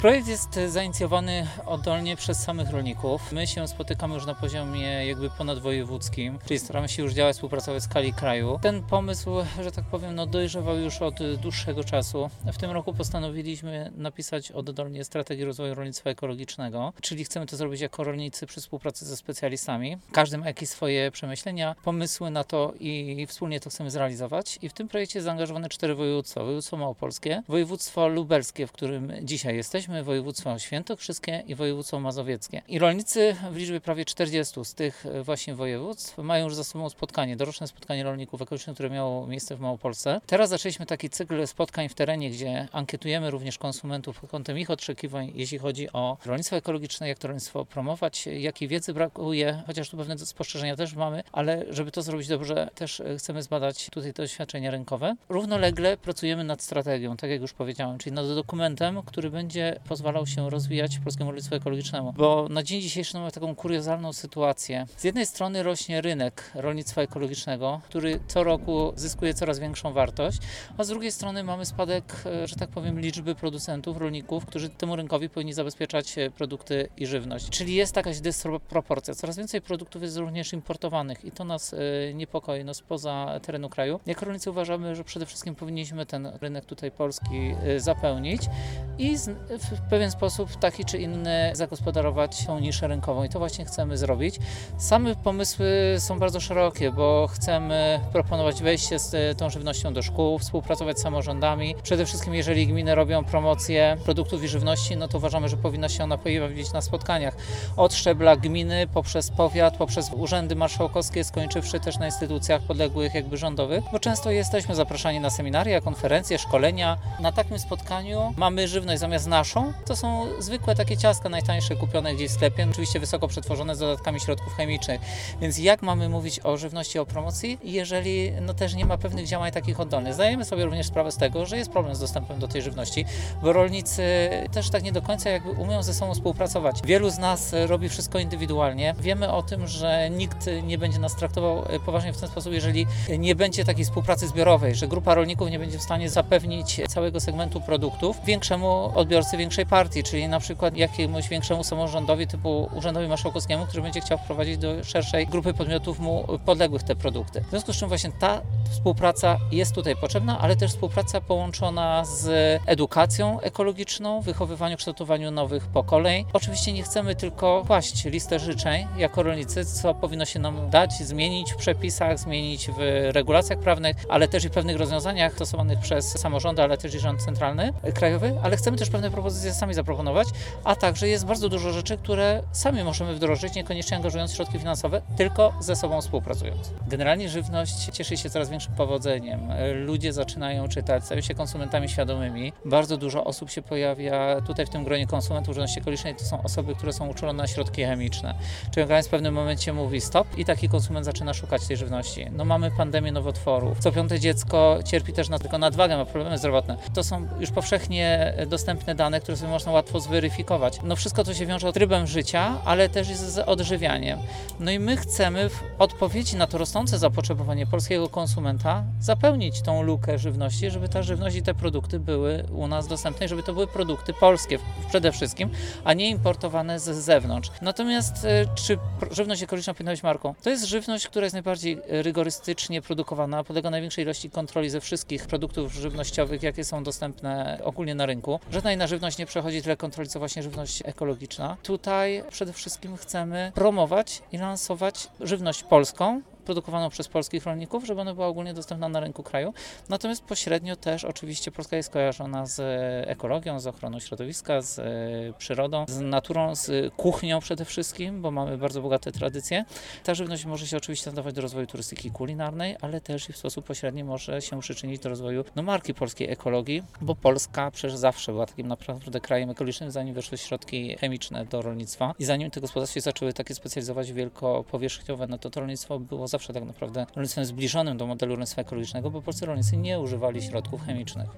Projekt jest zainicjowany oddolnie przez samych rolników. My się spotykamy już na poziomie ponadwojewódzkim, czyli staramy się już działać, współpracować w skali kraju. Ten pomysł, że tak powiem, dojrzewał już od dłuższego czasu. W tym roku postanowiliśmy napisać oddolnie strategię rozwoju rolnictwa ekologicznego, czyli chcemy to zrobić jako rolnicy przy współpracy ze specjalistami. Każdy ma jakieś swoje przemyślenia, pomysły na to i wspólnie to chcemy zrealizować. I w tym projekcie jest zaangażowane 4 województwa. Województwo małopolskie, województwo lubelskie, w którym dzisiaj jesteśmy, województwo świętokrzyskie i województwo mazowieckie. I rolnicy w liczbie prawie 40 z tych właśnie województw mają już za sobą spotkanie, doroczne spotkanie rolników ekologicznych, które miało miejsce w Małopolsce. Teraz zaczęliśmy taki cykl spotkań w terenie, gdzie ankietujemy również konsumentów pod kątem ich oczekiwań, jeśli chodzi o rolnictwo ekologiczne, jak to rolnictwo promować, jakiej wiedzy brakuje, chociaż tu pewne spostrzeżenia też mamy, ale żeby to zrobić dobrze, też chcemy zbadać tutaj te doświadczenia rynkowe. Równolegle pracujemy nad strategią, tak jak już powiedziałem, czyli nad dokumentem, który będzie pozwalał się rozwijać polskiemu rolnictwu ekologicznemu. Bo na dzień dzisiejszy mamy taką kuriozalną sytuację. Z jednej strony rośnie rynek rolnictwa ekologicznego, który co roku zyskuje coraz większą wartość, a z drugiej strony mamy spadek, że tak powiem, liczby producentów, rolników, którzy temu rynkowi powinni zabezpieczać produkty i żywność. Czyli jest jakaś dysproporcja. Coraz więcej produktów jest również importowanych i to nas niepokoi, spoza terenu kraju. Jako rolnicy uważamy, że przede wszystkim powinniśmy ten rynek tutaj polski zapełnić i w pewien sposób taki czy inny zagospodarować tą niszę rynkową i to właśnie chcemy zrobić. Same pomysły są bardzo szerokie, bo chcemy proponować wejście z tą żywnością do szkół, współpracować z samorządami. Przede wszystkim jeżeli gminy robią promocję produktów i żywności, to uważamy, że powinna się ona pojawić na spotkaniach od szczebla gminy, poprzez powiat, poprzez urzędy marszałkowskie, skończywszy też na instytucjach podległych rządowych, bo często jesteśmy zapraszani na seminaria, konferencje, szkolenia. Na takim spotkaniu mamy żywność zamiast naszą, to są zwykłe takie ciastka najtańsze kupione gdzieś w sklepie, oczywiście wysoko przetworzone z dodatkami środków chemicznych. Więc jak mamy mówić o żywności, o promocji, jeżeli też nie ma pewnych działań takich oddolnych? Zdajemy sobie również sprawę z tego, że jest problem z dostępem do tej żywności, bo rolnicy też tak nie do końca umieją ze sobą współpracować. Wielu z nas robi wszystko indywidualnie. Wiemy o tym, że nikt nie będzie nas traktował poważnie w ten sposób, jeżeli nie będzie takiej współpracy zbiorowej, że grupa rolników nie będzie w stanie zapewnić całego segmentu produktów większemu odbiorcy większej partii, czyli na przykład jakiemuś większemu samorządowi typu Urzędowi Marszałkowskiemu, który będzie chciał wprowadzić do szerszej grupy podmiotów mu podległych te produkty. W związku z czym właśnie ta współpraca jest tutaj potrzebna, ale też współpraca połączona z edukacją ekologiczną, wychowywaniu, kształtowaniu nowych pokoleń. Oczywiście nie chcemy tylko kłaść listę życzeń jako rolnicy, co powinno się nam dać, zmienić w przepisach, zmienić w regulacjach prawnych, ale też i w pewnych rozwiązaniach stosowanych przez samorządy, ale też i rząd centralny, krajowy, ale chcemy też pewne propozycje sami zaproponować, a także jest bardzo dużo rzeczy, które sami możemy wdrożyć, niekoniecznie angażując środki finansowe, tylko ze sobą współpracując. Generalnie żywność cieszy się coraz większym powodzeniem. Ludzie zaczynają czytać, stają się konsumentami świadomymi. Bardzo dużo osób się pojawia tutaj w tym gronie konsumentów żywności ekologicznej. To są osoby, które są uczulone na środki chemiczne. Czyli organizm w pewnym momencie mówi stop i taki konsument zaczyna szukać tej żywności. Mamy pandemię nowotworów. Co 5. dziecko cierpi też tylko nadwagę, ma problemy zdrowotne. To są już powszechnie dostępne dane, które sobie można łatwo zweryfikować. Wszystko to się wiąże z trybem życia, ale też z odżywianiem. I my chcemy w odpowiedzi na to rosnące zapotrzebowanie polskiego konsumenta zapełnić tą lukę żywności, żeby ta żywność i te produkty były u nas dostępne, żeby to były produkty polskie przede wszystkim, a nie importowane z zewnątrz. Natomiast czy żywność ekologiczna powinna być marką? To jest żywność, która jest najbardziej rygorystycznie produkowana, podlega największej ilości kontroli ze wszystkich produktów żywnościowych, jakie są dostępne ogólnie na rynku. Żadna inna żywność nie przechodzi tyle kontroli, co właśnie żywność ekologiczna. Tutaj przede wszystkim chcemy promować i lansować żywność polską, produkowaną przez polskich rolników, żeby ona była ogólnie dostępna na rynku kraju. Natomiast pośrednio też oczywiście Polska jest kojarzona z ekologią, z ochroną środowiska, z przyrodą, z naturą, z kuchnią przede wszystkim, bo mamy bardzo bogate tradycje. Ta żywność może się oczywiście nadawać do rozwoju turystyki kulinarnej, ale też i w sposób pośredni może się przyczynić do rozwoju marki polskiej ekologii, bo Polska przecież zawsze była takim naprawdę krajem ekologicznym, zanim weszły środki chemiczne do rolnictwa i zanim te gospodarstwa się zaczęły takie specjalizować wielkopowierzchniowe, to rolnictwo było zawsze tak naprawdę rolnictwem zbliżonym do modelu rolnictwa ekologicznego, bo polscy rolnicy nie używali środków chemicznych.